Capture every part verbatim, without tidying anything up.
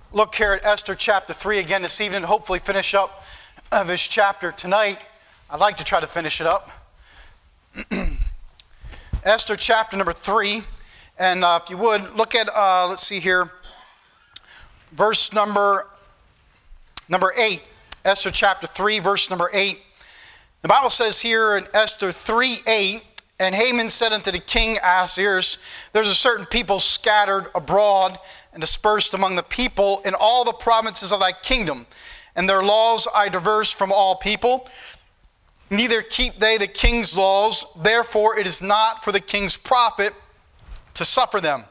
look here at Esther chapter three again this evening, hopefully finish up uh, this chapter tonight. I'd like to try to finish it up. Esther chapter number three, and uh, if you would, look at, uh, let's see here, verse number, number eight. Esther chapter three, verse number eight. The Bible says here in Esther three eight, and Haman said unto the king Ahasuerus, there's a certain people scattered abroad and dispersed among the people in all the provinces of thy kingdom, and their laws are diverse from all people. Neither keep they the king's laws, therefore it is not for the king's profit to suffer them.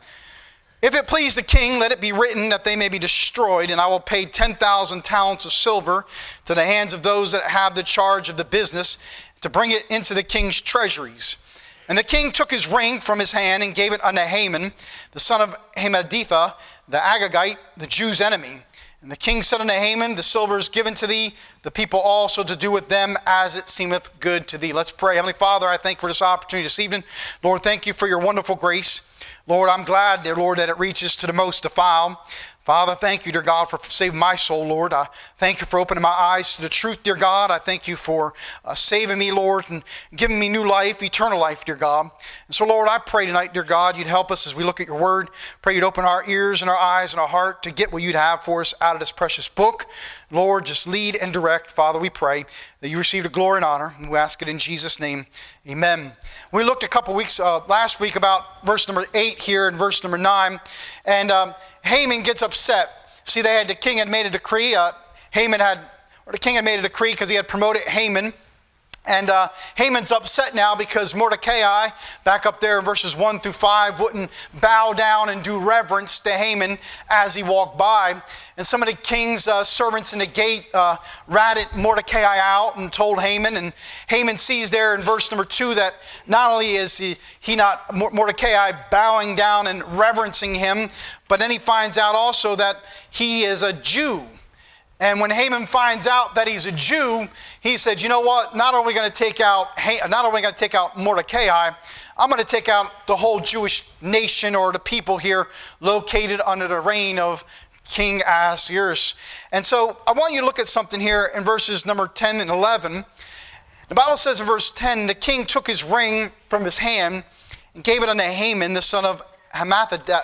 If it please the king, let it be written that they may be destroyed, and I will pay ten thousand talents of silver to the hands of those that have the charge of the business, to bring it into the king's treasuries. And the king took his ring from his hand and gave it unto Haman, the son of Hammedatha, the Agagite, the Jews' enemy. And the king said unto Haman, the silver is given to thee, the people also to do with them as it seemeth good to thee. Let's pray. Heavenly Father, I thank you for this opportunity this evening. Lord, thank you for your wonderful grace. Lord, I'm glad, dear Lord, that it reaches to the most defiled. Father, thank you, dear God, for saving my soul, Lord. I thank you for opening my eyes to the truth, dear God. I thank you for uh, saving me, Lord, and giving me new life, eternal life, dear God. And so, Lord, I pray tonight, dear God, you'd help us as we look at your word. Pray you'd open our ears and our eyes and our heart to get what you'd have for us out of this precious book. Lord, just lead and direct. Father, we pray that you receive the glory and honor, and we ask it in Jesus' name. Amen. We looked a couple weeks uh, last week about verse number eight here and verse number nine, and um, Haman gets upset. See, they had the king had made a decree. Uh, Haman had, or the king had made a decree because he had promoted Haman. And uh, Haman's upset now because Mordecai, back up there in verses one through five, wouldn't bow down and do reverence to Haman as he walked by. And some of the king's uh, servants in the gate uh, ratted Mordecai out and told Haman. And Haman sees there in verse number two that not only is he, he not Mordecai bowing down and reverencing him, but then he finds out also that he is a Jew. And when Haman finds out that he's a Jew, he said, you know what, not only going to take out not only going to take out Mordecai, I'm going to take out the whole Jewish nation or the people here located under the reign of King Ahasuerus. And so I want you to look at something here in verses number ten and eleven. The Bible says in verse ten, the king took his ring from his hand and gave it unto Haman, the son of Hammedatha,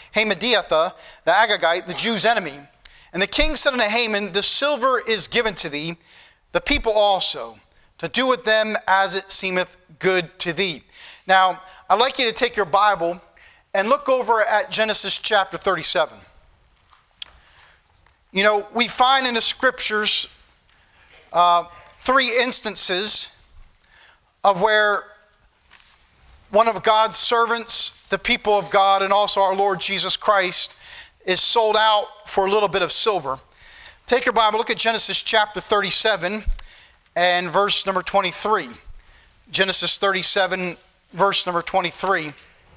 the Agagite, the Jews' enemy. And the king said unto Haman, the silver is given to thee, the people also, to do with them as it seemeth good to thee. Now, I'd like you to take your Bible and look over at Genesis chapter thirty-seven. You know, we find in the scriptures uh, three instances of where one of God's servants, the people of God, and also our Lord Jesus Christ, is sold out for a little bit of silver. Take your Bible, look at Genesis chapter thirty-seven and verse number twenty-three. Genesis thirty-seven, verse number twenty-three.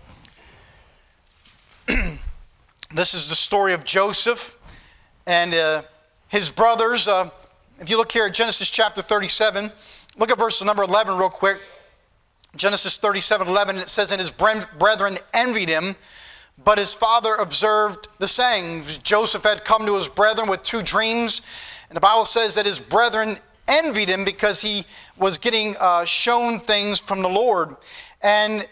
This is the story of Joseph and uh, his brothers. Uh, if you look here at Genesis chapter thirty-seven, look at verse number eleven real quick. Genesis thirty-seven eleven, it says, and his brethren envied him, but his father observed the saying. Joseph had come to his brethren with two dreams. And the Bible says that his brethren envied him because he was getting uh, shown things from the Lord. And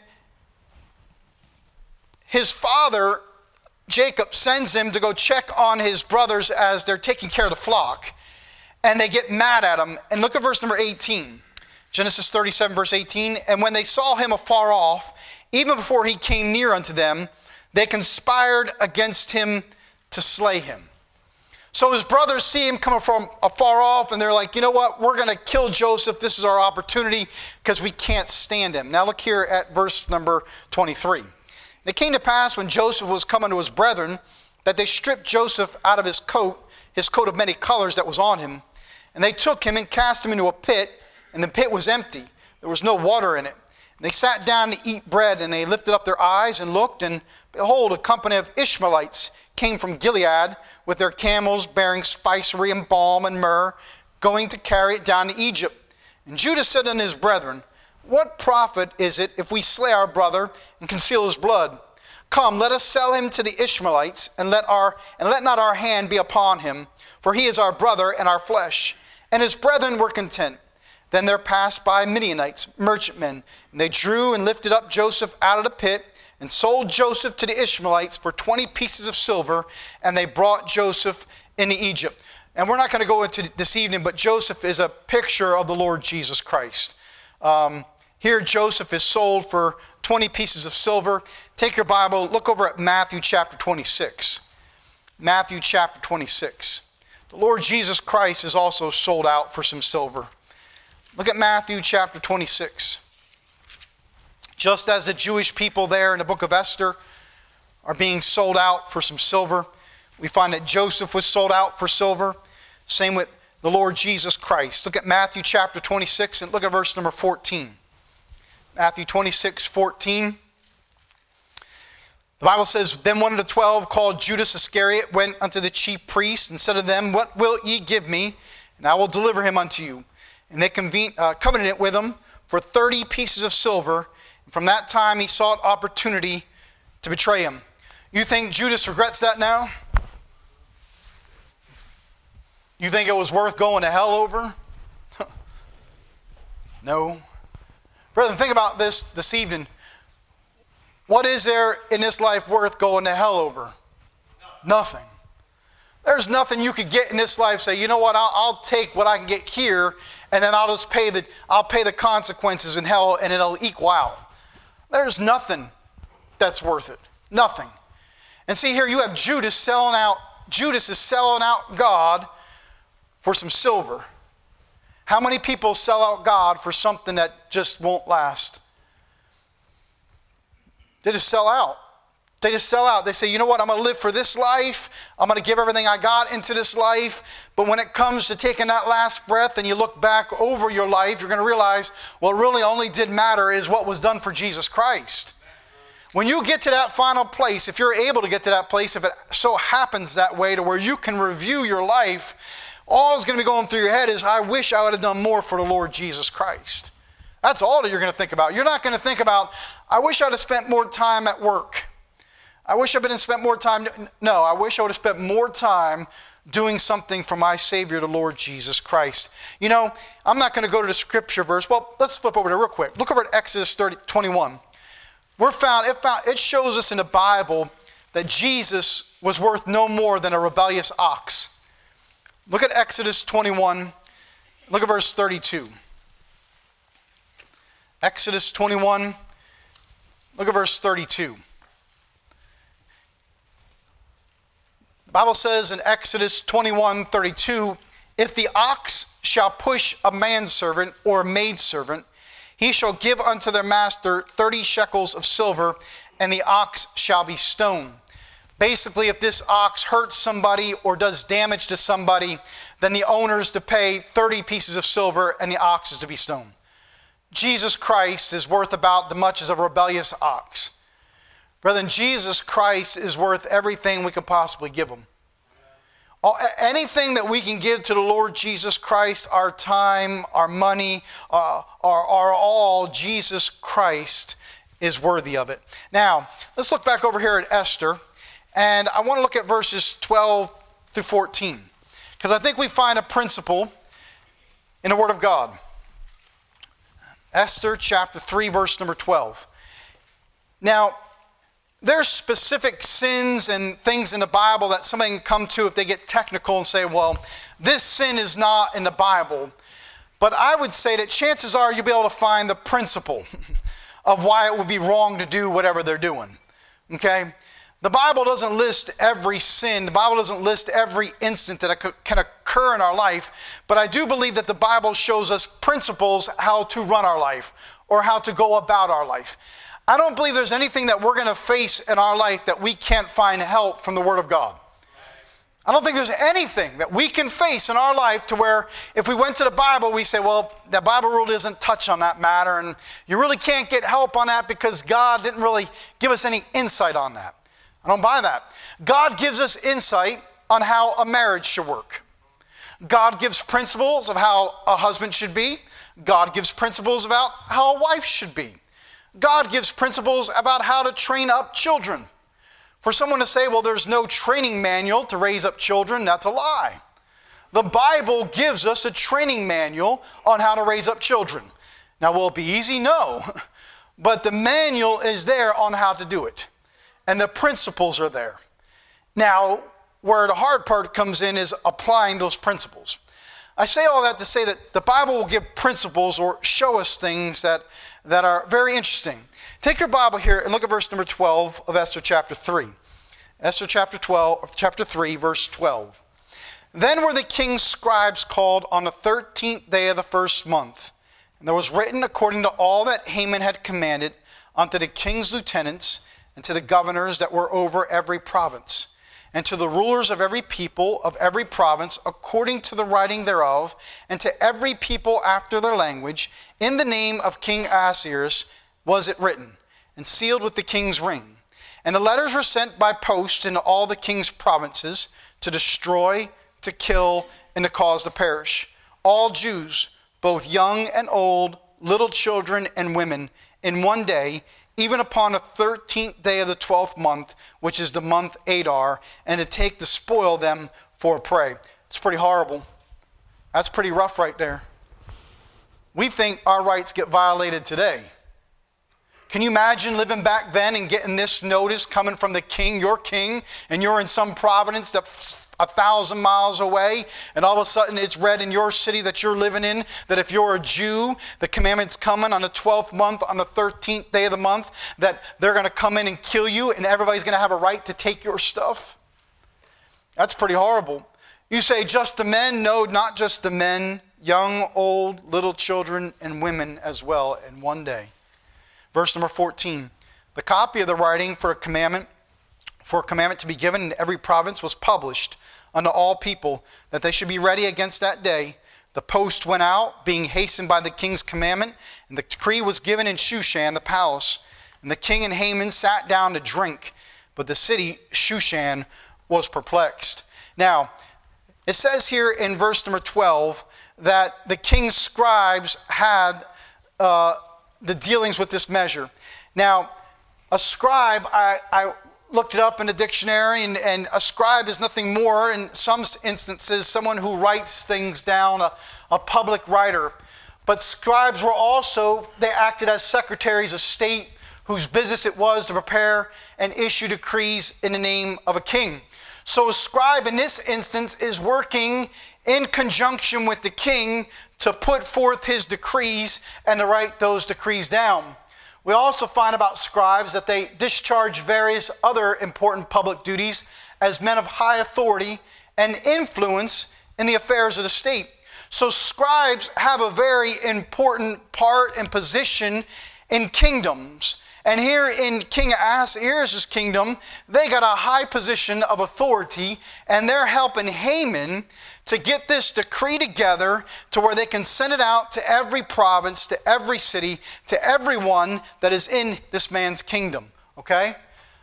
his father, Jacob, sends him to go check on his brothers as they're taking care of the flock. And they get mad at him. And look at verse number eighteen. Genesis thirty-seven, verse eighteen. And when they saw him afar off, even before he came near unto them, they conspired against him to slay him. So his brothers see him coming from afar off, and they're like, you know what, we're going to kill Joseph. This is our opportunity because we can't stand him. Now look here at verse number twenty-three. And it came to pass when Joseph was coming to his brethren that they stripped Joseph out of his coat, his coat of many colors that was on him. And they took him and cast him into a pit, and the pit was empty. There was no water in it. And they sat down to eat bread, and they lifted up their eyes and looked, and behold, a company of Ishmaelites came from Gilead with their camels bearing spicery and balm and myrrh, going to carry it down to Egypt. And Judah said unto his brethren, what profit is it if we slay our brother and conceal his blood? Come, let us sell him to the Ishmaelites, and let our and let not our hand be upon him, for he is our brother and our flesh. And his brethren were content. Then there passed by Midianites, merchantmen, and they drew and lifted up Joseph out of the pit, and sold Joseph to the Ishmaelites for twenty pieces of silver, and they brought Joseph into Egypt. And we're not going to go into this evening, but Joseph is a picture of the Lord Jesus Christ. Um, here Joseph is sold for twenty pieces of silver. Take your Bible, look over at Matthew chapter twenty-six. Matthew chapter twenty-six. The Lord Jesus Christ is also sold out for some silver. Look at Matthew chapter twenty-six. Just as the Jewish people there in the book of Esther are being sold out for some silver, we find that Joseph was sold out for silver. Same with the Lord Jesus Christ. Look at Matthew chapter twenty-six and look at verse number fourteen. Matthew twenty-six, fourteen. The Bible says, Then one of the twelve, called Judas Iscariot, went unto the chief priests and said unto them, What wilt ye give me? And I will deliver him unto you. And they convened, uh, covenanted with him for thirty pieces of silver. And from that time he sought opportunity to betray him. You think Judas regrets that now? You think it was worth going to hell over? No. Brethren, think about this this evening. What is there in this life worth going to hell over? Nothing. There's nothing you could get in this life. Say, you know what? I'll, I'll take what I can get here, and then I'll just pay the I'll pay the consequences in hell, and it'll equal out. There's nothing that's worth it. Nothing. And see here, you have Judas selling out. Judas is selling out God for some silver. How many people sell out God for something that just won't last? They just sell out. They just sell out. They say, you know what, I'm going to live for this life. I'm going to give everything I got into this life. But when it comes to taking that last breath and you look back over your life, you're going to realize what really only did matter is what was done for Jesus Christ. When you get to that final place, if you're able to get to that place, if it so happens that way to where you can review your life, all that's going to be going through your head is, I wish I would have done more for the Lord Jesus Christ. That's all that you're going to think about. You're not going to think about, I wish I would have spent more time at work. I wish I would have spent more time. No, I wish I would have spent more time doing something for my Savior, the Lord Jesus Christ. You know, I'm not going to go to the scripture verse. Well, let's flip over there real quick. Look over at Exodus thirty, twenty-one. We're found it, found, it shows us in the Bible that Jesus was worth no more than a rebellious ox. Look at Exodus twenty-one. Look at verse thirty-two. Exodus twenty-one. Look at verse thirty-two. The Bible says in Exodus twenty-one, thirty-two, if the ox shall push a manservant or a maidservant, he shall give unto their master thirty shekels of silver, and the ox shall be stoned. Basically, if this ox hurts somebody or does damage to somebody, then the owner is to pay thirty pieces of silver and the ox is to be stoned. Jesus Christ is worth about as much as a rebellious ox. Brethren, Jesus Christ is worth everything we could possibly give him. Anything that we can give to the Lord Jesus Christ, our time, our money, uh, our, our all, Jesus Christ is worthy of it. Now, let's look back over here at Esther. And I want to look at verses twelve through fourteen. Because I think we find a principle in the Word of God. Esther chapter three, verse number twelve. Now, there's specific sins and things in the Bible that somebody can come to if they get technical and say, well, this sin is not in the Bible. But I would say that chances are you'll be able to find the principle of why it would be wrong to do whatever they're doing. Okay? The Bible doesn't list every sin. The Bible doesn't list every instant that can occur in our life. But I do believe that the Bible shows us principles how to run our life or how to go about our life. I don't believe there's anything that we're going to face in our life that we can't find help from the Word of God. I don't think there's anything that we can face in our life to where if we went to the Bible, we say, well, the Bible rule doesn't touch on that matter, and you really can't get help on that because God didn't really give us any insight on that. I don't buy that. God gives us insight on how a marriage should work. God gives principles of how a husband should be. God gives principles about how a wife should be. God gives principles about how to train up children. For someone to say, well, there's no training manual to raise up children, that's a lie. The Bible gives us a training manual on how to raise up children. Now, will it be easy? No. But the manual is there on how to do it. And the principles are there. Now, where the hard part comes in is applying those principles. I say all that to say that the Bible will give principles or show us things that, that are very interesting. Take your Bible here and look at verse number twelve of Esther chapter three. Esther chapter twelve, chapter three, verse twelve. Then were the king's scribes called on the thirteenth day of the first month. And there was written according to all that Haman had commanded unto the king's lieutenants and to the governors that were over every province, and to the rulers of every people of every province according to the writing thereof, and to every people after their language, in the name of King Ahasuerus was it written, and sealed with the king's ring. And the letters were sent by post into all the king's provinces to destroy, to kill, and to cause to perish all Jews, both young and old, little children and women, in one day, even upon the thirteenth day of the twelfth month, which is the month Adar, and to take to spoil them for a prey. It's pretty horrible. That's pretty rough right there. We think our rights get violated today. Can you imagine living back then and getting this notice coming from the king, your king, and you're in some province that's a thousand miles away, and all of a sudden it's read in your city that you're living in that if you're a Jew, the commandment's coming on the twelfth month, on the thirteenth day of the month, that they're going to come in and kill you, and everybody's going to have a right to take your stuff? That's pretty horrible. You say just the men? No, not just the men. Young, old, little children, and women as well in one day. Verse number fourteen. The copy of the writing for a commandment, for a commandment to be given in every province was published unto all people, that they should be ready against that day. The post went out, being hastened by the king's commandment, and the decree was given in Shushan, the palace. And the king and Haman sat down to drink, but the city, Shushan, was perplexed. Now, it says here in verse number twelve that the king's scribes had uh, the dealings with this measure. Now, a scribe, I, I looked it up in the dictionary, and, and a scribe is nothing more, in some instances, someone who writes things down, a, a public writer. But scribes were also, they acted as secretaries of state whose business it was to prepare and issue decrees in the name of a king. So a scribe in this instance is working in conjunction with the king to put forth his decrees and to write those decrees down. We also find about scribes that they discharge various other important public duties as men of high authority and influence in the affairs of the state. So scribes have a very important part and position in kingdoms. And here in King Ahasuerus' kingdom, they got a high position of authority, and they're helping Haman to get this decree together to where they can send it out to every province, to every city, to everyone that is in this man's kingdom. Okay?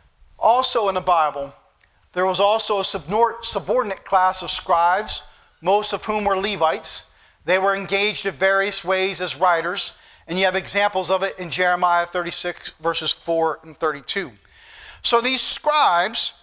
Also in the Bible, there was also a subordinate class of scribes, most of whom were Levites. They were engaged in various ways as writers, and you have examples of it in Jeremiah thirty-six, verses four and thirty-two. So these scribes,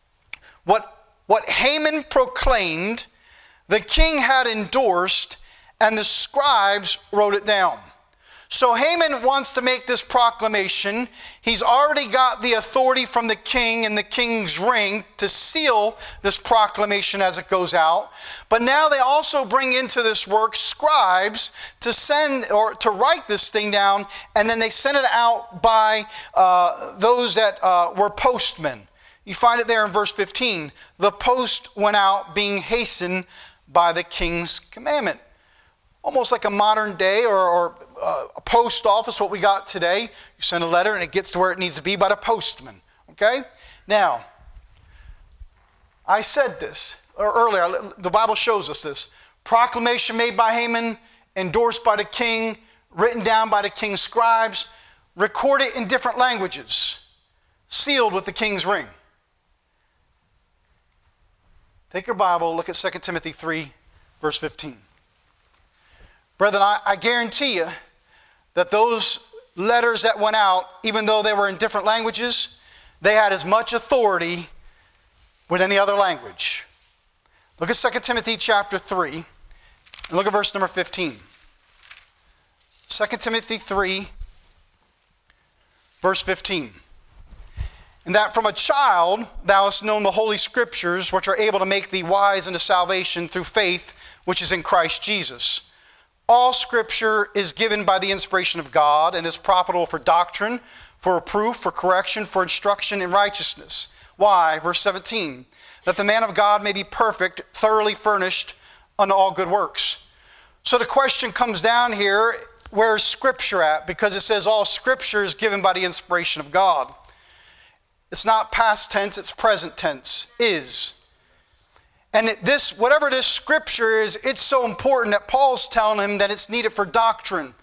what, what Haman proclaimed, the king had endorsed, and the scribes wrote it down. So Haman wants to make this proclamation. He's already got the authority from the king and the king's ring to seal this proclamation as it goes out. But now they also bring into this work scribes to send or to write this thing down, and then they send it out by uh, those that uh, were postmen. You find it there in verse fifteen. The post went out being hastened by the king's commandment. Almost like a modern day or, or uh, a post office, what we got today. You send a letter and it gets to where it needs to be by the postman. Okay? Now, I said this earlier. The Bible shows us this. Proclamation made by Haman, endorsed by the king, written down by the king's scribes, recorded in different languages, sealed with the king's ring. Take your Bible, look at Second Timothy three, verse fifteen. Brethren, I, I guarantee you that those letters that went out, even though they were in different languages, they had as much authority with any other language. Look at Second Timothy chapter three, and look at verse number fifteen. Second Timothy three, verse fifteen. And that from a child thou hast known the holy scriptures, which are able to make thee wise unto salvation through faith, which is in Christ Jesus. All scripture is given by the inspiration of God, and is profitable for doctrine, for reproof, for correction, for instruction in righteousness. Why? Verse seventeen. That the man of God may be perfect, thoroughly furnished unto all good works. So the question comes down here, where's Scripture at? Because it says all Scripture is given by the inspiration of God. It's not past tense, it's present tense. Is. And it, this, whatever this Scripture is, it's so important that Paul's telling him that it's needed for doctrine.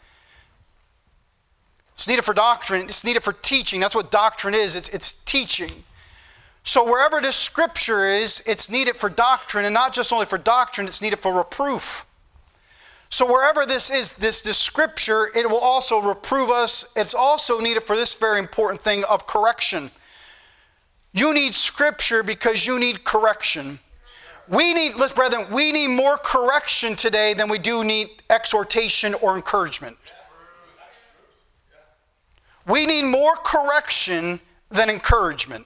It's needed for doctrine. It's needed for teaching. That's what doctrine is. It's, it's teaching. So wherever this Scripture is, it's needed for doctrine, and not just only for doctrine, it's needed for reproof. So wherever this is, this, this Scripture, it will also reprove us. It's also needed for this very important thing of correction. You need Scripture because you need correction. We need, listen, brethren, we need more correction today than we do need exhortation or encouragement. We need more correction than encouragement.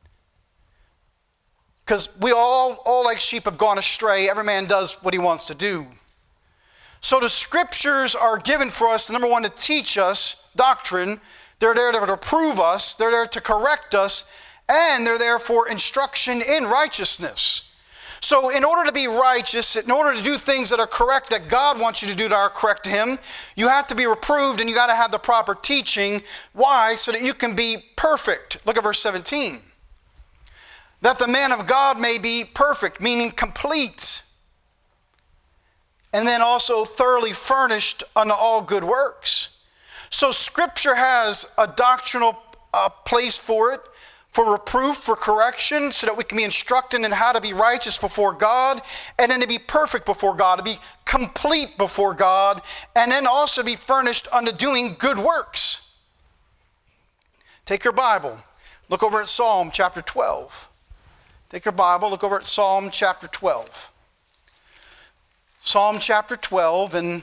Because we all, all like sheep have gone astray. Every man does what he wants to do. So the Scriptures are given for us, number one, to teach us doctrine. They're there to reprove us. They're there to correct us. And they're there for instruction in righteousness. So in order to be righteous, in order to do things that are correct, that God wants you to do that are correct to Him, you have to be reproved and you got to have the proper teaching. Why? So that you can be perfect. Look at verse seventeen. That the man of God may be perfect, meaning complete. And then also thoroughly furnished unto all good works. So Scripture has a doctrinal uh, place for it, for reproof, for correction, so that we can be instructed in how to be righteous before God, and then to be perfect before God, to be complete before God, and then also be furnished unto doing good works. Take your Bible. Look over at Psalm chapter twelve. Take your Bible, look over at Psalm chapter twelve. Psalm chapter twelve, and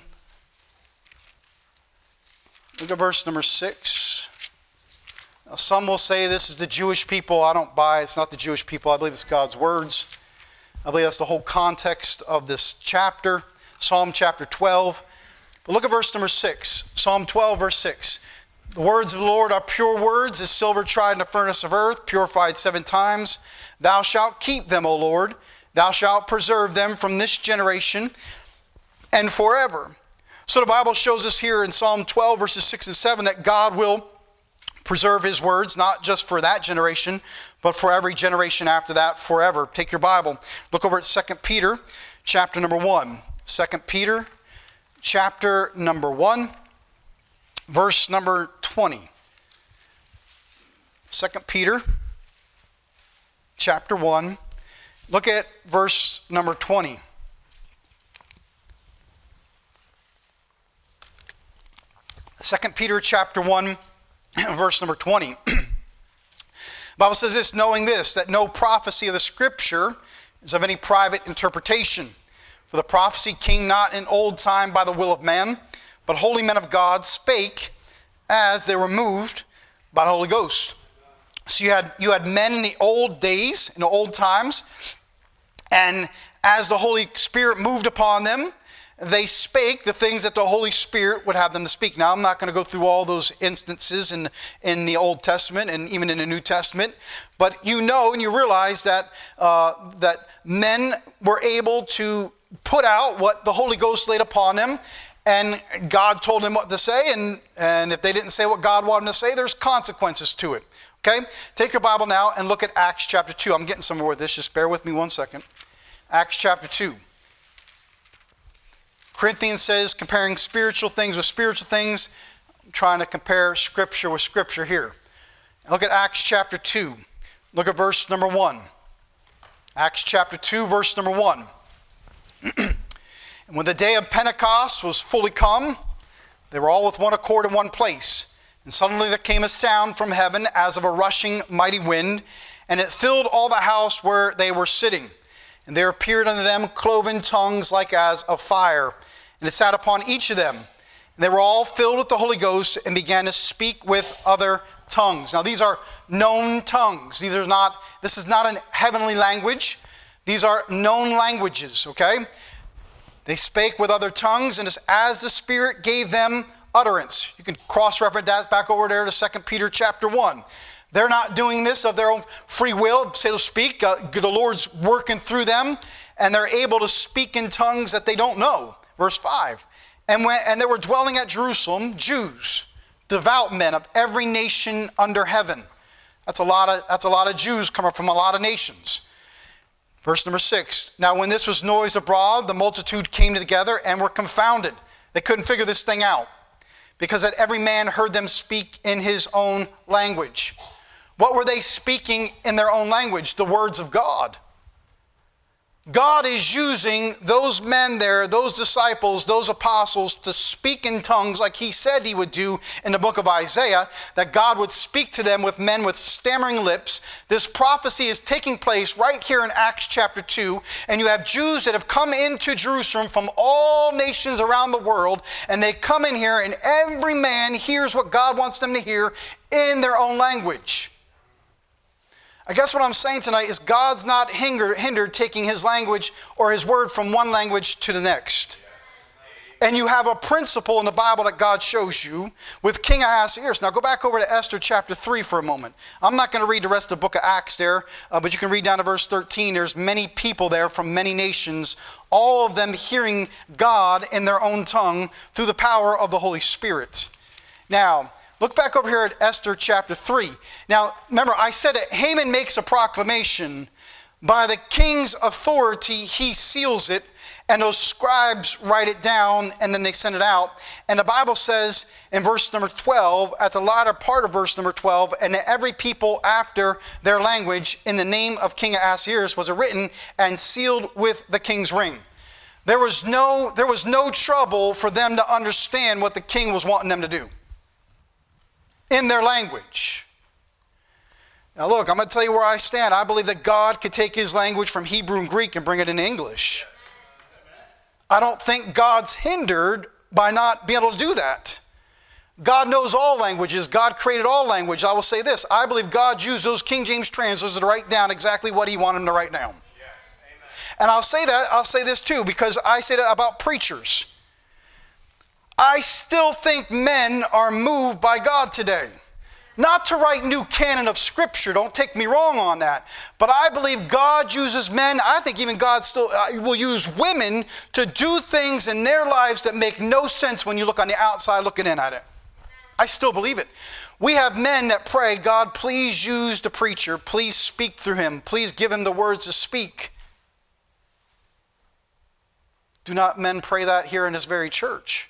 look at verse number six. Now, some will say this is the Jewish people. I don't buy it. It's not the Jewish people. I believe it's God's words. I believe that's the whole context of this chapter, Psalm chapter twelve. But look at verse number six, Psalm twelve, verse six. The words of the Lord are pure words, as silver tried in the furnace of earth, purified seven times. Thou shalt keep them, O Lord. Thou shalt preserve them from this generation and forever. So the Bible shows us here in Psalm twelve, verses six and seven, that God will preserve His words, not just for that generation, but for every generation after that, forever. Take your Bible. Look over at Second Peter, chapter number one. Second Peter, chapter number one, verse number twenty. Second Peter, chapter one. Look at verse number twenty. Second Peter chapter one, verse number twenty. The Bible says this, knowing this, that no prophecy of the Scripture is of any private interpretation. For the prophecy came not in old time by the will of man, but holy men of God spake as they were moved by the Holy Ghost. So you had, you had men in the old days, in the old times, and as the Holy Spirit moved upon them, they spake the things that the Holy Spirit would have them to speak. Now, I'm not going to go through all those instances in, in the Old Testament and even in the New Testament, but you know and you realize that, uh, that men were able to put out what the Holy Ghost laid upon them, and God told them what to say, and, and if they didn't say what God wanted them to say, there's consequences to it. Okay? Take your Bible now and look at Acts chapter two. I'm getting somewhere with this. Just bear with me one second. Acts chapter two. Corinthians says, comparing spiritual things with spiritual things. I'm trying to compare Scripture with Scripture here. Look at Acts chapter two. Look at verse number one. Acts chapter two, verse number one. And when the day of Pentecost was fully come, they were all with one accord in one place. And suddenly there came a sound from heaven as of a rushing mighty wind, and it filled all the house where they were sitting. And there appeared unto them cloven tongues like as of fire, and it sat upon each of them. And they were all filled with the Holy Ghost and began to speak with other tongues. Now these are known tongues. These are not, this is not a heavenly language. These are known languages, okay? They spake with other tongues, and as the Spirit gave them utterance. You can cross-reference that back over there to Second Peter chapter one. They're not doing this of their own free will, so to speak. Uh, the Lord's working through them, and they're able to speak in tongues that they don't know. Verse five. And when and they were dwelling at Jerusalem, Jews, devout men of every nation under heaven. That's a lot of that's a lot of Jews coming from a lot of nations. Verse number six. Now when this was noised abroad, the multitude came together and were confounded. They couldn't figure this thing out, because that every man heard them speak in his own language. What were they speaking in their own language? The words of God. God is using those men there, those disciples, those apostles, to speak in tongues like he said he would do in the book of Isaiah, that God would speak to them with men with stammering lips. This prophecy is taking place right here in Acts chapter two, and you have Jews that have come into Jerusalem from all nations around the world, and they come in here, and every man hears what God wants them to hear in their own language. I guess what I'm saying tonight is God's not hindered, hindered taking his language or his word from one language to the next. And you have a principle in the Bible that God shows you with King Ahasuerus. Now go back over to Esther chapter three for a moment. I'm not going to read the rest of the book of Acts there, uh, but you can read down to verse thirteen. There's many people there from many nations, all of them hearing God in their own tongue through the power of the Holy Spirit. Now, look back over here at Esther chapter three. Now, remember, I said that Haman makes a proclamation. By the king's authority, he seals it, and those scribes write it down, and then they send it out. And the Bible says in verse number twelve, at the latter part of verse number twelve, and every people after their language in the name of King Ahasuerus was written and sealed with the king's ring. There was no, there was no trouble for them to understand what the king was wanting them to do in their language. Now look, I'm going to tell you where I stand. I believe that God could take his language from Hebrew and Greek and bring it into English. I don't think God's hindered by not being able to do that. God knows all languages. God created all language. I will say this. I believe God used those King James translators to write down exactly what he wanted them to write down. Yes, amen. And I'll say that, I'll say this too, because I say that about preachers. I still think men are moved by God today. Not to write new canon of Scripture, don't take me wrong on that. But I believe God uses men, I think even God still uh, will use women to do things in their lives that make no sense when you look on the outside looking in at it. I still believe it. We have men that pray, God, please use the preacher. Please speak through him. Please give him the words to speak. Do not men pray that here in this very church?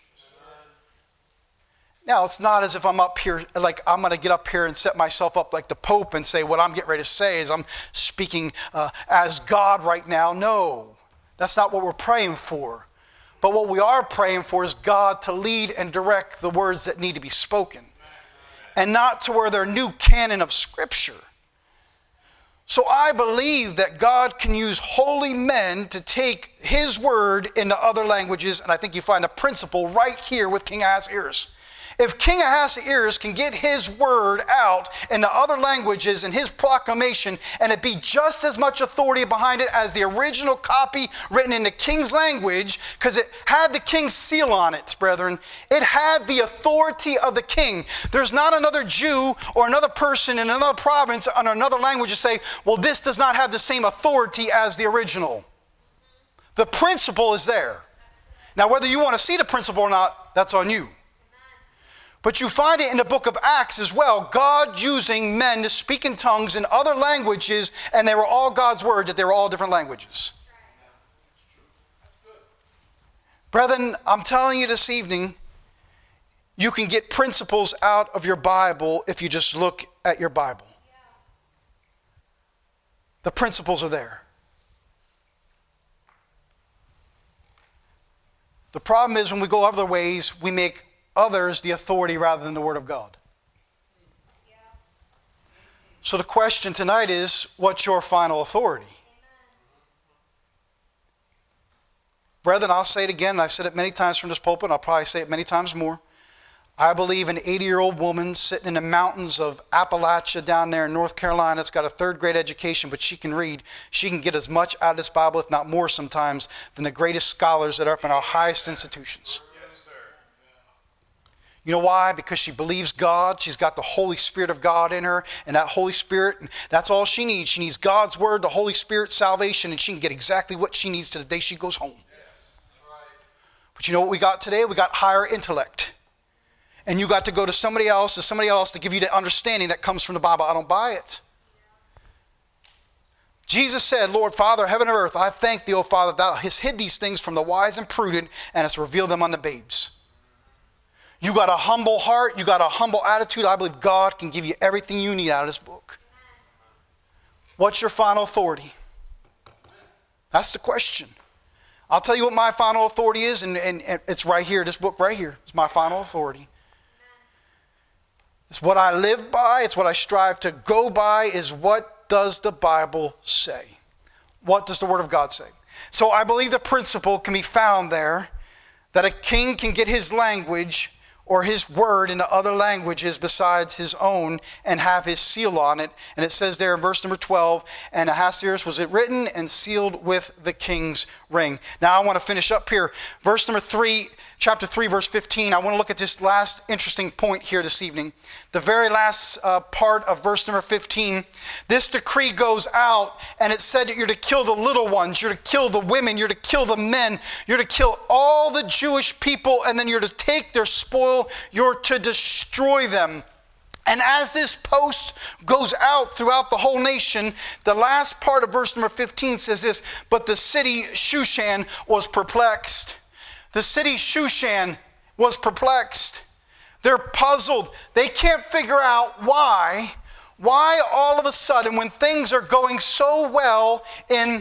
Now, it's not as if I'm up here, like I'm going to get up here and set myself up like the Pope and say what I'm getting ready to say is I'm speaking uh, as God right now. No, that's not what we're praying for. But what we are praying for is God to lead and direct the words that need to be spoken, and not to where they're new canon of Scripture. So I believe that God can use holy men to take his word into other languages, and I think you find a principle right here with King Ahasuerus. If King Ahasuerus can get his word out into other languages and his proclamation, and it be just as much authority behind it as the original copy written in the king's language, because it had the king's seal on it, brethren. It had the authority of the king. There's not another Jew or another person in another province under another language to say, well, this does not have the same authority as the original. The principle is there. Now, whether you want to see the principle or not, that's on you. But you find it in the book of Acts as well, God using men to speak in tongues in other languages, and they were all God's word, that they were all different languages. Brethren, I'm telling you this evening, you can get principles out of your Bible if you just look at your Bible. The principles are there. The problem is when we go other ways, we make others the authority rather than the Word of God. So the question tonight is, what's your final authority? Brethren, I'll say it again, and I've said it many times from this pulpit, and I'll probably say it many times more. I believe an eighty-year-old woman sitting in the mountains of Appalachia down there in North Carolina that's got a third grade education, but she can read. She can get as much out of this Bible, if not more sometimes, than the greatest scholars that are up in our highest institutions. Yes, sir. You know why? Because she believes God. She's got the Holy Spirit of God in her, and that Holy Spirit, that's all she needs. She needs God's Word, the Holy Spirit, salvation, and she can get exactly what she needs to the day she goes home. Yes, that's right. But you know what we got today? We got higher intellect. And you got to go to somebody else, to somebody else to give you the understanding that comes from the Bible. I don't buy it. Jesus said, Lord, Father, heaven and earth, I thank thee, O Father, thou hast hid these things from the wise and prudent and hast revealed them unto babes. You got a humble heart, you got a humble attitude. I believe God can give you everything you need out of this book. What's your final authority? That's the question. I'll tell you what my final authority is, and, and, and it's right here, this book right here. It's my final authority. It's what I live by. It's what I strive to go by, is what does the Bible say? What does the Word of God say? So I believe the principle can be found there that a king can get his language or his word into other languages besides his own and have his seal on it. And it says there in verse number twelve, and Ahasuerus was it written and sealed with the king's ring. Now I want to finish up here. Verse number three, chapter three, verse fifteen. I want to look at this last interesting point here this evening. The very last uh, part of verse number fifteen. This decree goes out, and it said that you're to kill the little ones, you're to kill the women, you're to kill the men, you're to kill all the Jewish people, and then you're to take their spoil, you're to destroy them. And as this post goes out throughout the whole nation, the last part of verse number fifteen says this, but the city Shushan was perplexed. The city Shushan was perplexed. They're puzzled. They can't figure out why, why all of a sudden when things are going so well in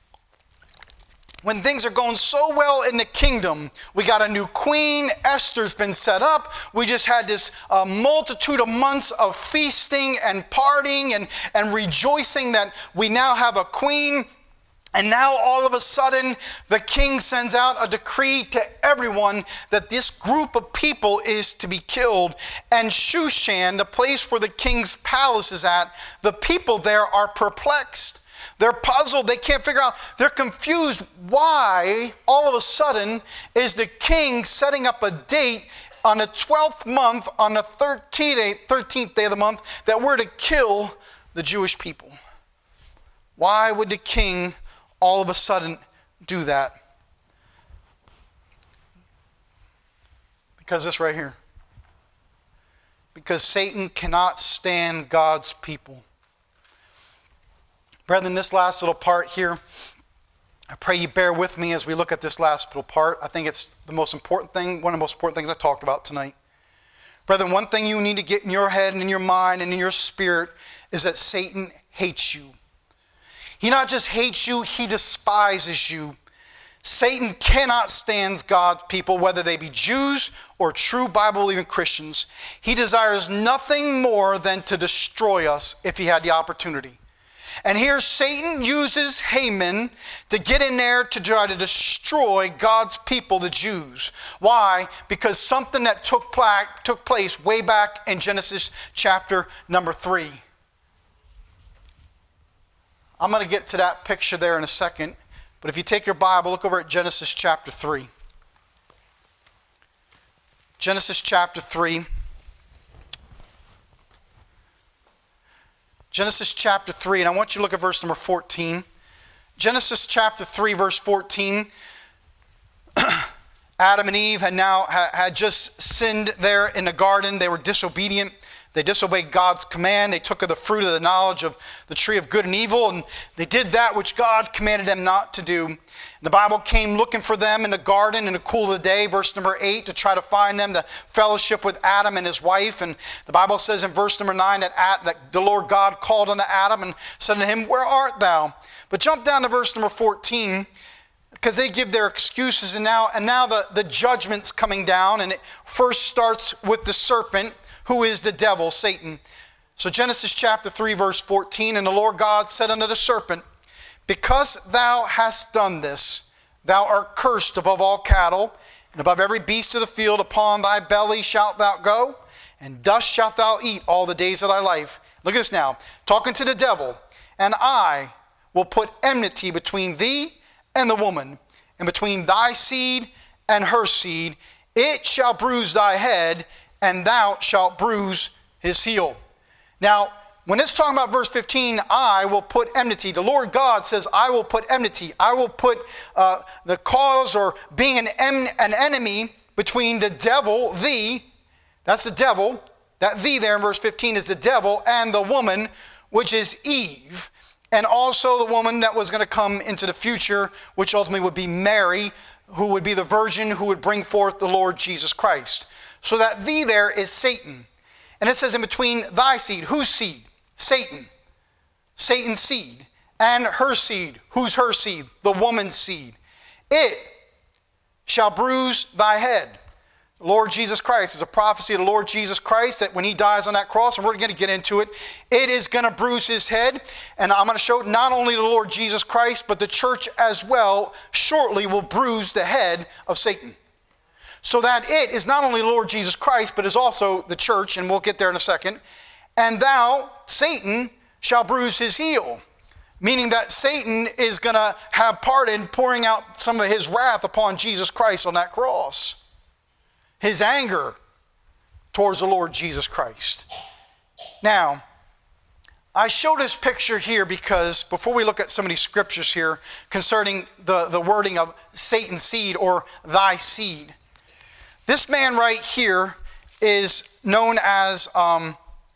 When things are going so well in the kingdom, we got a new queen, Esther's been set up, we just had this uh, multitude of months of feasting and partying and, and rejoicing that we now have a queen. And now all of a sudden, the king sends out a decree to everyone that this group of people is to be killed. And Shushan, the place where the king's palace is at, the people there are perplexed. They're puzzled. They can't figure out. They're confused. Why, all of a sudden, is the king setting up a date on the twelfth month, on the thirteenth day of the month, that we're to kill the Jewish people? Why would the king all of a sudden do that? Because this right here. Because Satan cannot stand God's people. Brethren, this last little part here, I pray you bear with me as we look at this last little part. I think it's the most important thing, one of the most important things I talked about tonight. Brethren, one thing you need to get in your head and in your mind and in your spirit is that Satan hates you. He not just hates you, he despises you. Satan cannot stand God's people, whether they be Jews or true Bible-believing Christians. He desires nothing more than to destroy us if he had the opportunity. And here Satan uses Haman to get in there to try to destroy God's people, the Jews. Why? Because something that took, pla- took place way back in Genesis chapter number three. I'm going to get to that picture there in a second. But if you take your Bible, look over at Genesis chapter three. Genesis chapter three. Genesis chapter three, and I want you to look at verse number fourteen. Genesis chapter three, verse fourteen. Adam and Eve had now had just sinned there in the garden. They were disobedient. They disobeyed God's command. They took of the fruit of the knowledge of the tree of good and evil, and they did that which God commanded them not to do. And the Bible came looking for them in the garden in the cool of the day, verse number eight, to try to find them, to fellowship with Adam and his wife. And the Bible says in verse number nine that, Ad, that the Lord God called unto Adam and said to him, "Where art thou?" But jump down to verse number fourteen, because they give their excuses, and now, and now the, the judgment's coming down, and it first starts with the serpent, who is the devil, Satan. So Genesis chapter three, verse fourteen, and the Lord God said unto the serpent, because thou hast done this, thou art cursed above all cattle, and above every beast of the field. Upon thy belly shalt thou go, and dust shalt thou eat all the days of thy life. Look at this now, talking to the devil. And I will put enmity between thee and the woman, and between thy seed and her seed. It shall bruise thy head, and thou shalt bruise his heel. Now, when it's talking about verse fifteen, I will put enmity. The Lord God says, I will put enmity. I will put uh, the cause or being an, em- an enemy between the devil, thee, that's the devil. That thee there in verse fifteen is the devil, and the woman, which is Eve, and also the woman that was going to come into the future, which ultimately would be Mary, who would be the virgin who would bring forth the Lord Jesus Christ. So that thee there is Satan. And it says in between thy seed. Whose seed? Satan. Satan's seed. And her seed. Who's her seed? The woman's seed. It shall bruise thy head. The Lord Jesus Christ is a prophecy of the Lord Jesus Christ that when he dies on that cross, and we're going to get into it, it is going to bruise his head. And I'm going to show not only the Lord Jesus Christ, but the church as well shortly will bruise the head of Satan. So that it is not only the Lord Jesus Christ, but is also the church, and we'll get there in a second. And thou, Satan, shall bruise his heel. Meaning that Satan is going to have part in pouring out some of his wrath upon Jesus Christ on that cross. His anger towards the Lord Jesus Christ. Now, I show this picture here because before we look at some of these scriptures here concerning the, the wording of Satan's seed or thy seed. This man right here is known as um,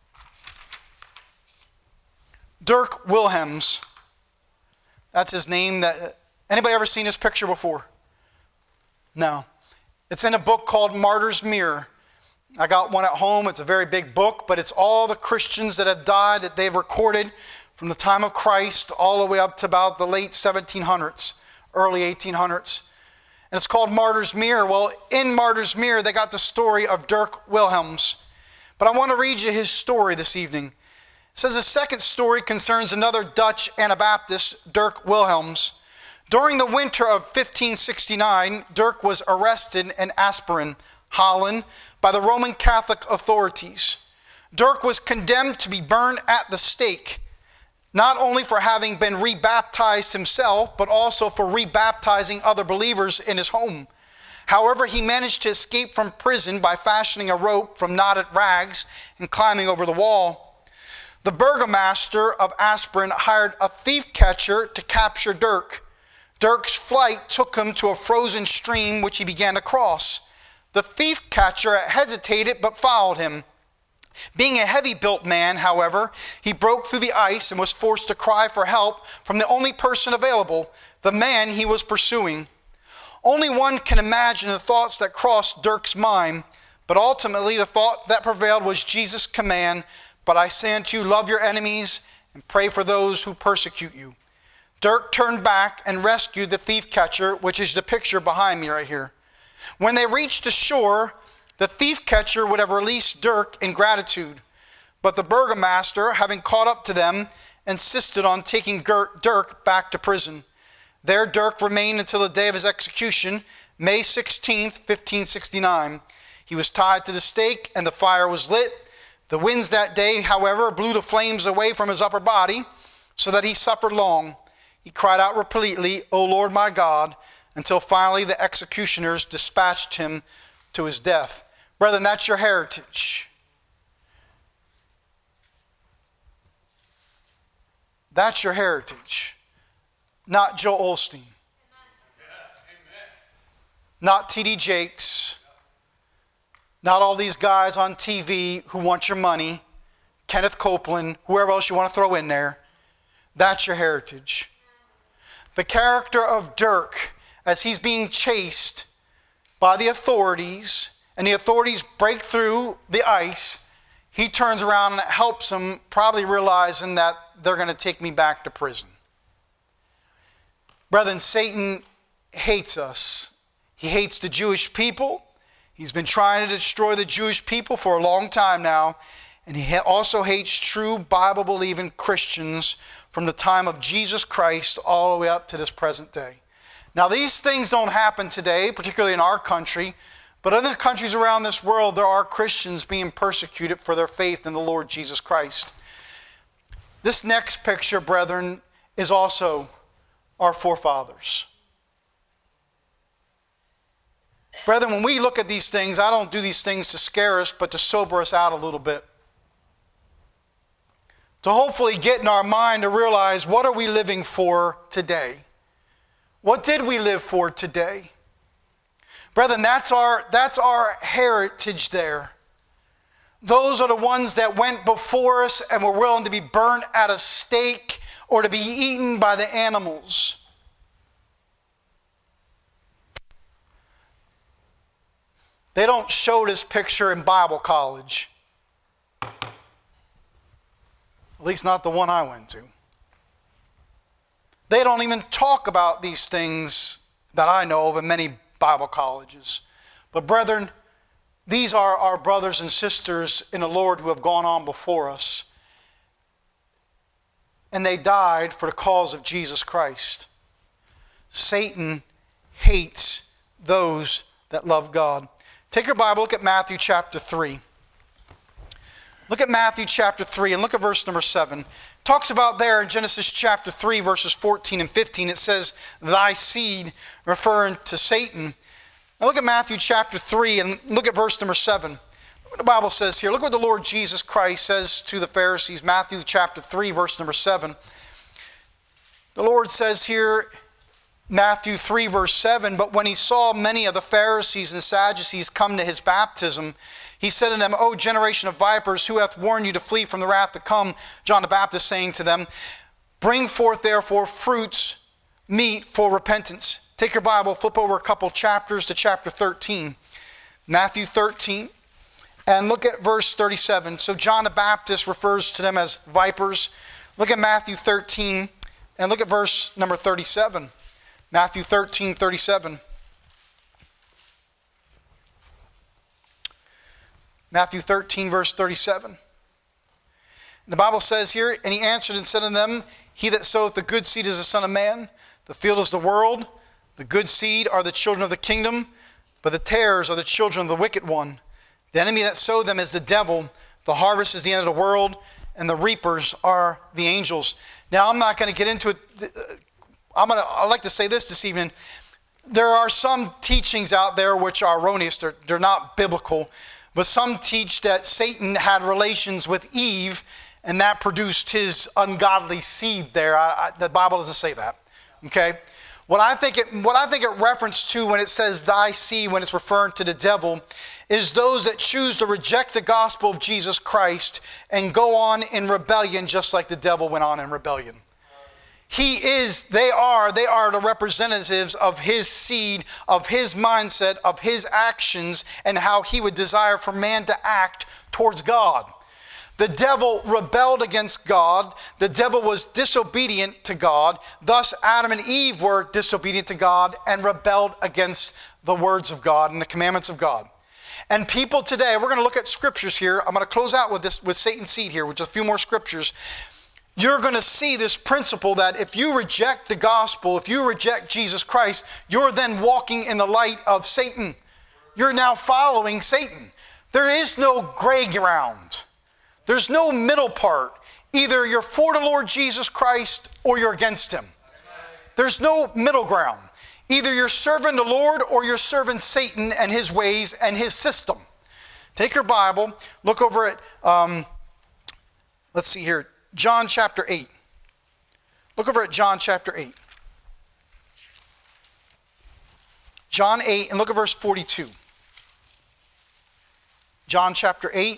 Dirk Willems. That's his name. That anybody ever seen this picture before? No. It's in a book called Martyr's Mirror. I got one at home. It's a very big book, but it's all the Christians that have died that they've recorded from the time of Christ all the way up to about the late seventeen hundreds, early eighteen hundreds. And it's called Martyr's Mirror. Well, in Martyr's Mirror, they got the story of Dirk Willems. But I want to read you his story this evening. It says the second story concerns another Dutch Anabaptist, Dirk Willems. During the winter of fifteen sixty-nine, Dirk was arrested in Asperen, Holland, by the Roman Catholic authorities. Dirk was condemned to be burned at the stake, not only for having been rebaptized himself, but also for rebaptizing other believers in his home. However, he managed to escape from prison by fashioning a rope from knotted rags and climbing over the wall. The burgomaster of Asperen hired a thief catcher to capture Dirk. Dirk's flight took him to a frozen stream which he began to cross. The thief catcher hesitated but followed him. Being a heavy-built man, however, he broke through the ice and was forced to cry for help from the only person available, the man he was pursuing. Only one can imagine the thoughts that crossed Dirk's mind, but ultimately the thought that prevailed was Jesus' command, but I say unto you, love your enemies and pray for those who persecute you. Dirk turned back and rescued the thief catcher, which is the picture behind me right here. When they reached the shore, the thief catcher would have released Dirk in gratitude, but the burgomaster, having caught up to them, insisted on taking Dirk back to prison. There Dirk remained until the day of his execution, May sixteenth, fifteen sixty-nine. He was tied to the stake and the fire was lit. The winds that day, however, blew the flames away from his upper body, so that he suffered long. He cried out repeatedly, O Lord my God, until finally the executioners dispatched him to his death. Brethren, that's your heritage. That's your heritage. Not Joe Osteen. Not T D Jakes. Not all these guys on T V who want your money. Kenneth Copeland, whoever else you want to throw in there. That's your heritage. The character of Dirk, as he's being chased by the authorities, and the authorities break through the ice, he turns around and helps them, probably realizing that they're going to take me back to prison. Brethren, Satan hates us. He hates the Jewish people. He's been trying to destroy the Jewish people for a long time now. And he also hates true Bible-believing Christians from the time of Jesus Christ all the way up to this present day. Now, these things don't happen today, particularly in our country, but in other countries around this world, there are Christians being persecuted for their faith in the Lord Jesus Christ. This next picture, brethren, is also our forefathers. Brethren, when we look at these things, I don't do these things to scare us, but to sober us out a little bit. To hopefully get in our mind to realize, what are we living for today? What did we live for today? Brethren, that's our, that's our heritage there. Those are the ones that went before us and were willing to be burnt at a stake or to be eaten by the animals. They don't show this picture in Bible college. At least not the one I went to. They don't even talk about these things that I know of in many Bible colleges. But brethren, these are our brothers and sisters in the Lord who have gone on before us. And they died for the cause of Jesus Christ. Satan hates those that love God. Take your Bible, look at Matthew chapter three. Look at Matthew chapter three and look at verse number seven. It talks about there in Genesis chapter three, verses fourteen and fifteen. It says, thy seed, referring to Satan. Now look at Matthew chapter three and look at verse number seven. Look what the Bible says here. Look what the Lord Jesus Christ says to the Pharisees. Matthew chapter three, verse number seven. The Lord says here, Matthew three, verse seven, but when he saw many of the Pharisees and Sadducees come to his baptism, he said to them, O generation of vipers, who hath warned you to flee from the wrath to come? John the Baptist saying to them, bring forth therefore fruits meet for repentance. Take your Bible, flip over a couple chapters to chapter thirteen. Matthew thirteen, and look at verse thirty-seven. So John the Baptist refers to them as vipers. Look at Matthew thirteen, and look at verse number thirty-seven. Matthew thirteen, thirty-seven. Matthew thirteen, verse thirty-seven. The Bible says here, and he answered and said unto them, he that soweth the good seed is the Son of Man. The field is the world. The good seed are the children of the kingdom, but the tares are the children of the wicked one. The enemy that sowed them is the devil. The harvest is the end of the world, and the reapers are the angels. Now, I'm not going to get into it. I'm going to, I'd like to say this this evening. There are some teachings out there which are erroneous. They're, they're not biblical. But some teach that Satan had relations with Eve, and that produced his ungodly seed there. I, I, the Bible doesn't say that. Okay? What I think it, what I think it referenced to when it says thy seed, when it's referring to the devil, is those that choose to reject the gospel of Jesus Christ and go on in rebellion just like the devil went on in rebellion. He is, they are, they are the representatives of his seed, of his mindset, of his actions, and how he would desire for man to act towards God. The devil rebelled against God. The devil was disobedient to God. Thus, Adam and Eve were disobedient to God and rebelled against the words of God and the commandments of God. And people today, we're going to look at scriptures here. I'm going to close out with this, with Satan's seed here, with just a few more scriptures. You're going to see this principle that if you reject the gospel, if you reject Jesus Christ, you're then walking in the light of Satan. You're now following Satan. There is no gray ground. There's no middle part. Either you're for the Lord Jesus Christ or you're against him. There's no middle ground. Either you're serving the Lord or you're serving Satan and his ways and his system. Take your Bible, look over at, um, let's see here, John chapter eight. Look over at John chapter eight. John eight, and look at verse forty-two. John chapter eight.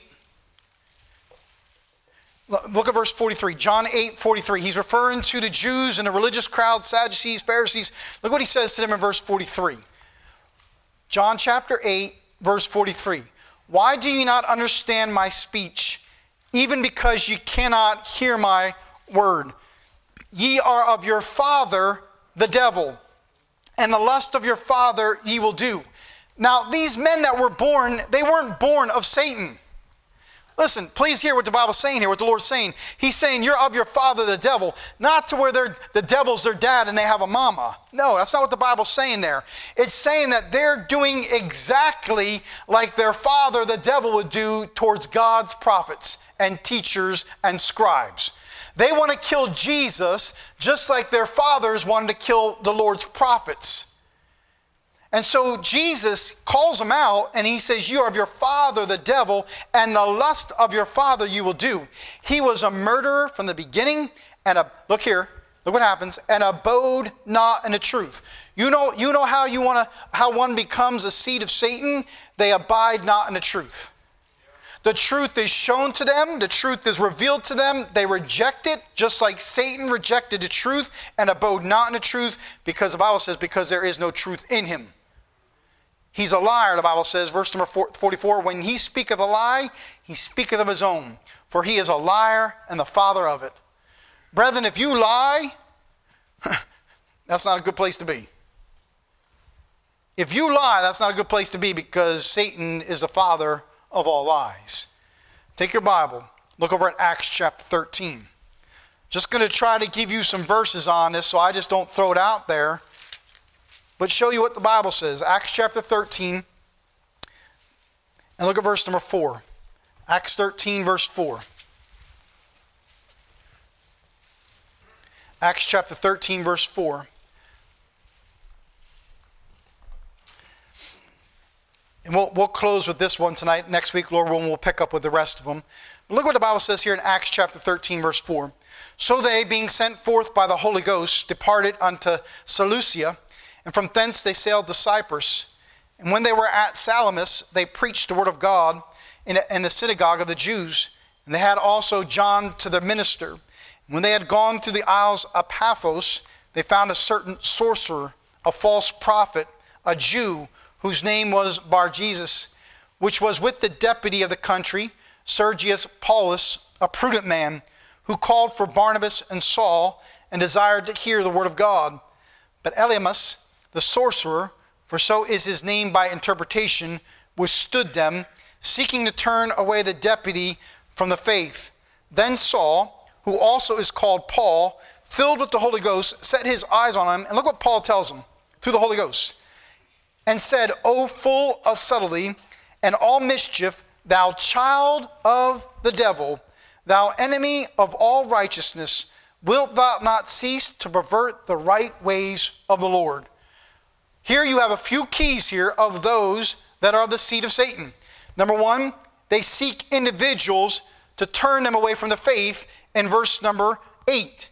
Look at verse forty-three. John eight, forty-three. He's referring to the Jews and the religious crowd, Sadducees, Pharisees. Look what he says to them in verse forty-three. John chapter eight, verse forty-three. Why do you not understand my speech? Even because you cannot hear my word. Ye are of your father, the devil, and the lust of your father ye will do. Now, these men that were born, they weren't born of Satan. Listen, please hear what the Bible's saying here, what the Lord's saying. He's saying you're of your father, the devil, not to where they're, the devil's their dad and they have a mama. No, that's not what the Bible's saying there. It's saying that they're doing exactly like their father, the devil, would do towards God's prophets and teachers and scribes. They want to kill Jesus just like their fathers wanted to kill the Lord's prophets. And so Jesus calls them out and he says, you are of your father, the devil, and the lust of your father you will do. He was a murderer from the beginning and, a, look here, look what happens, and abode not in the truth. You know, you know how you want to, how one becomes a seed of Satan? They abide not in the truth. The truth is shown to them. The truth is revealed to them. They reject it, just like Satan rejected the truth and abode not in the truth, because the Bible says, because there is no truth in him. He's a liar, the Bible says, verse number forty-four, when he speaketh a lie, he speaketh of his own, for he is a liar and the father of it. Brethren, if you lie, that's not a good place to be. If you lie, that's not a good place to be, because Satan is the father of all lies. Take your Bible, look over at Acts chapter thirteen. Just going to try to give you some verses on this, so I just don't throw it out there, but show you what the Bible says. Acts chapter thirteen, and look at verse number four. Acts thirteen, verse four. Acts chapter thirteen, verse four. And we'll, we'll close with this one tonight. Next week, Lord willing, we'll pick up with the rest of them. But look what the Bible says here in Acts chapter thirteen, verse four. So they, being sent forth by the Holy Ghost, departed unto Seleucia, and from thence they sailed to Cyprus. And when they were at Salamis, they preached the word of God in, in the synagogue of the Jews. And they had also John to their minister. And when they had gone through the isles of Paphos, they found a certain sorcerer, a false prophet, a Jew, whose name was Bar-Jesus, which was with the deputy of the country, Sergius Paulus, a prudent man, who called for Barnabas and Saul, and desired to hear the word of God. But Elymas, the sorcerer, for so is his name by interpretation, withstood them, seeking to turn away the deputy from the faith. Then Saul, who also is called Paul, filled with the Holy Ghost, set his eyes on him, and look what Paul tells him through the Holy Ghost, and said, O full of subtlety and all mischief, thou child of the devil, thou enemy of all righteousness, wilt thou not cease to pervert the right ways of the Lord? Here you have a few keys here of those that are the seed of Satan. Number one, they seek individuals to turn them away from the faith in verse number eight.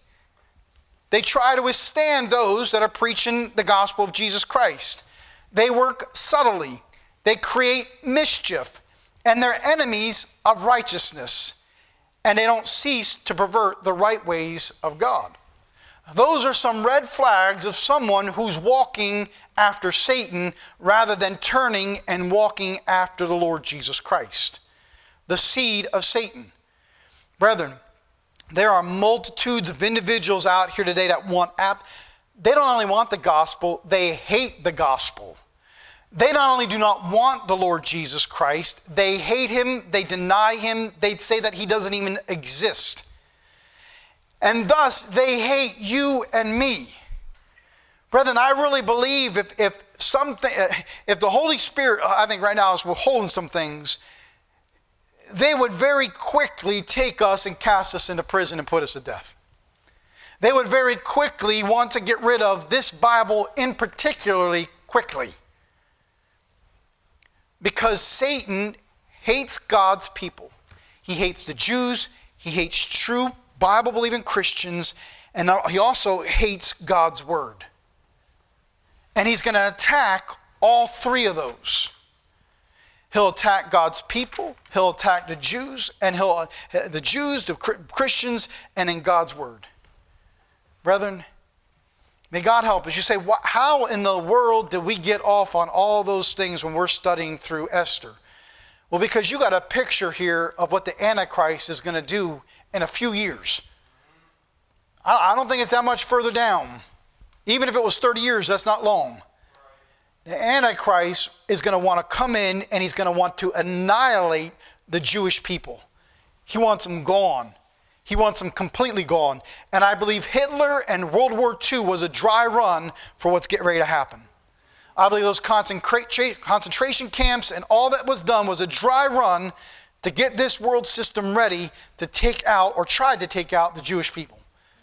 They try to withstand those that are preaching the gospel of Jesus Christ. They work subtly. They create mischief. And they're enemies of righteousness. And they don't cease to pervert the right ways of God. Those are some red flags of someone who's walking after Satan rather than turning and walking after the Lord Jesus Christ. The seed of Satan. Brethren, there are multitudes of individuals out here today that want, ap- they don't only want the gospel, they hate the gospel. They not only do not want the Lord Jesus Christ, they hate him, they deny him, they say that he doesn't even exist. And thus, they hate you and me. Brethren, I really believe if, if, something, if the Holy Spirit, I think right now is withholding some things, they would very quickly take us and cast us into prison and put us to death. They would very quickly want to get rid of this Bible in particularly quickly. Because Satan hates God's people. He hates the Jews. He hates true Bible-believing Christians. And he also hates God's word. And he's going to attack all three of those. He'll attack God's people. He'll attack the Jews. And he'll the Jews, the Christians, and in God's word. Brethren, may God help us. You say, how in the world did we get off on all those things when we're studying through Esther? Well, because you got a picture here of what the Antichrist is going to do in a few years. I don't think it's that much further down. Even if it was thirty years, that's not long. The Antichrist is going to want to come in and he's going to want to annihilate the Jewish people. He wants them gone. He wants them completely gone. And I believe Hitler and World War Two was a dry run for what's getting ready to happen. I believe those concentra- concentration camps and all that was done was a dry run to get this world system ready to take out, or try to take out, the Jewish people.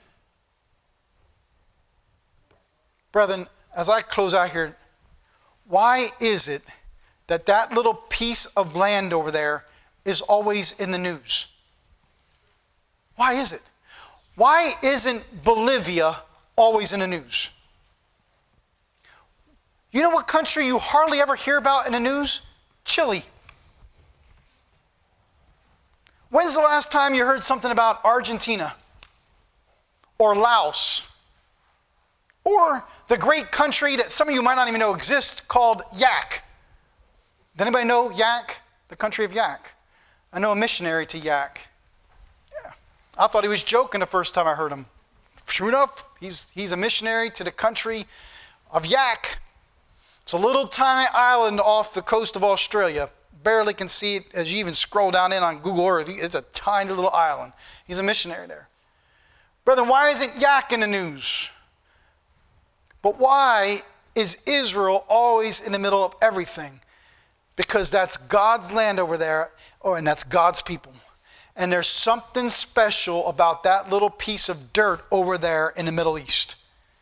Brethren, as I close out here, why is it that that little piece of land over there is always in the news? Why is it? Why isn't Bolivia always in the news? You know what country you hardly ever hear about in the news? Chile. When's the last time you heard something about Argentina? Or Laos? Or the great country that some of you might not even know exists called Yak. Does anybody know Yak? The country of Yak. I know a missionary to Yak. Yeah. I thought he was joking the first time I heard him. Sure enough, he's, he's a missionary to the country of Yak. It's a little tiny island off the coast of Australia. Barely can see it as you even scroll down in on Google Earth. It's a tiny little island. He's a missionary there. Brethren, why isn't Yak in the news? But why is Israel always in the middle of everything? Because that's God's land over there, oh, and that's God's people. And there's something special about that little piece of dirt over there in the Middle East.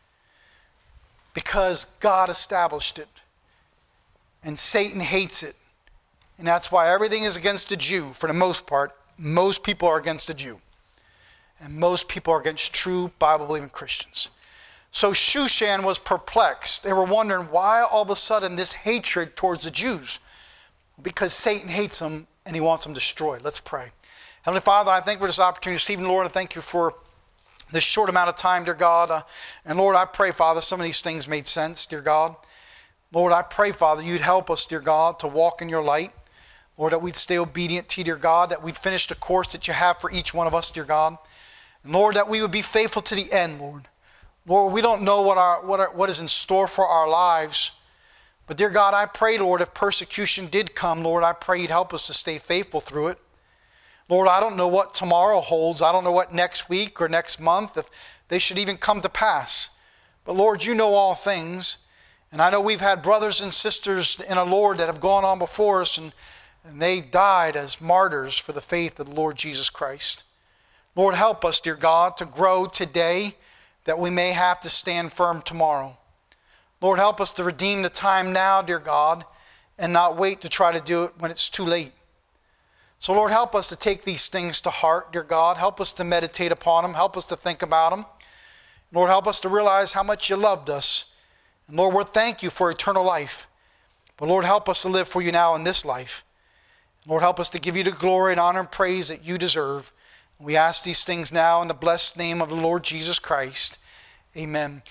Because God established it. And Satan hates it. And that's why everything is against the Jew. For the most part, most people are against the Jew. And most people are against true Bible-believing Christians. So Shushan was perplexed. They were wondering why all of a sudden this hatred towards the Jews. Because Satan hates them and he wants them destroyed. Let's pray. Heavenly Father, I thank you for this opportunity this evening, Lord. I thank you for this short amount of time, dear God. Uh, and Lord, I pray, Father, some of these things made sense, dear God. Lord, I pray, Father, you'd help us, dear God, to walk in your light. Lord, that we'd stay obedient to you, dear God, that we'd finish the course that you have for each one of us, dear God. And Lord, that we would be faithful to the end, Lord. Lord, we don't know what, our, what, our, what is in store for our lives. But dear God, I pray, Lord, if persecution did come, Lord, I pray you'd help us to stay faithful through it. Lord, I don't know what tomorrow holds. I don't know what next week or next month, if they should even come to pass. But Lord, you know all things. And I know we've had brothers and sisters in the Lord that have gone on before us, and, and they died as martyrs for the faith of the Lord Jesus Christ. Lord, help us, dear God, to grow today that we may have to stand firm tomorrow. Lord, help us to redeem the time now, dear God, and not wait to try to do it when it's too late. So, Lord, help us to take these things to heart, dear God. Help us to meditate upon them. Help us to think about them. Lord, help us to realize how much you loved us. And Lord, we thank you for eternal life. But Lord, help us to live for you now in this life. Lord, help us to give you the glory and honor and praise that you deserve. We ask these things now in the blessed name of the Lord Jesus Christ. Amen.